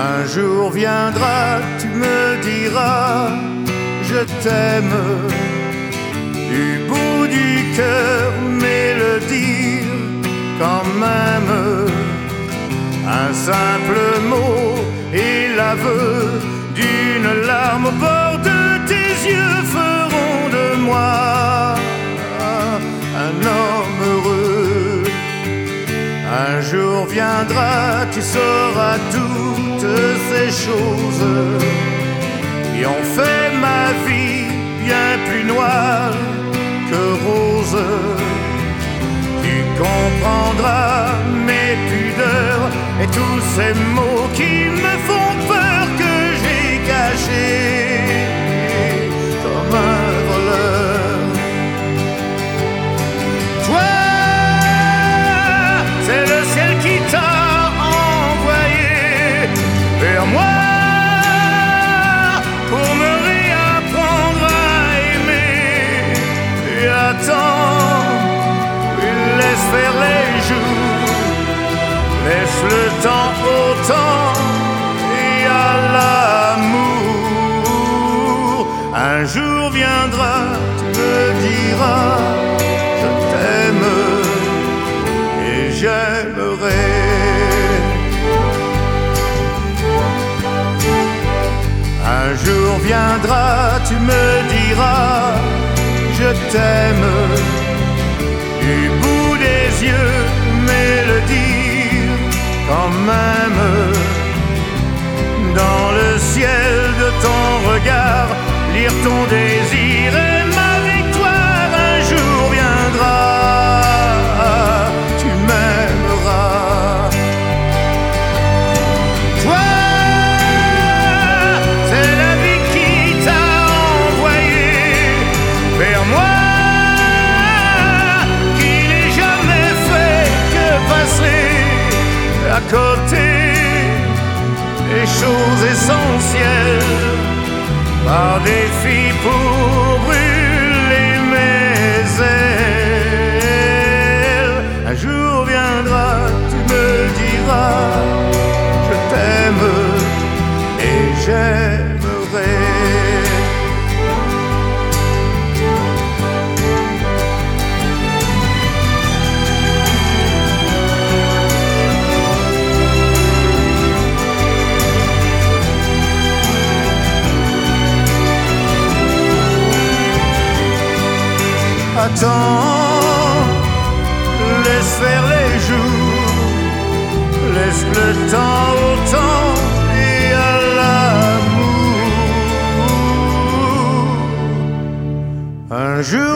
Un jour viendra, tu me diras, je t'aime. Du bout du cœur, mais le dire quand même. Un simple mot et l'aveu d'une larme au bord de tes yeux feront de moi un homme heureux. Un jour viendra, tu sauras toutes ces choses qui ont fait ma vie bien plus noire que rose. Tu comprendras mes pudeurs et tous ces mots qui me font peur que j'ai cachés comme un voleur. Toi, c'est le ciel qui t'a envoyé vers moi pour me réapprendre à aimer. Et attends, laisse faire les jours, laisse le temps au temps et à l'amour. Un jour viendra, tu me diras, je t'aime et j'aimerai. Un jour viendra, tu me diras, je t'aime. Du bout des yeux, mais le dire quand même. Dans le ciel de ton regard, lire ton désir et ma victoire. Un jour viendra, tu m'aimeras. Toi, c'est la vie qui t'a envoyé vers moi. À côté des choses essentielles, par défi pour brûler mes ailes. Un jour viendra, tu me diras, je t'aime et j'aimerai. Attends, laisse faire les jours, laisse le temps au temps et à l'amour. Un jour